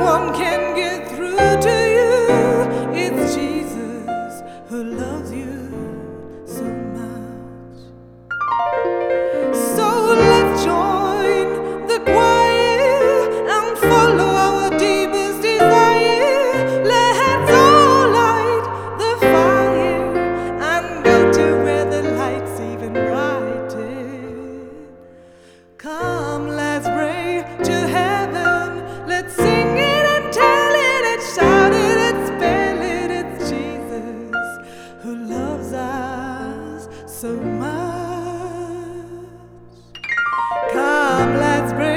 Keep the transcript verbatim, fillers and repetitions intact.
one can get through to you. It's Jesus who loves you so much. So let's join the choir and follow our deepest desire. Let's all light the fire and go to where the light's even brighter. Come, let's pray to heaven. Let's sing it and tell it and shout it and spell it. It's Jesus who loves us so much. Come, let's pray.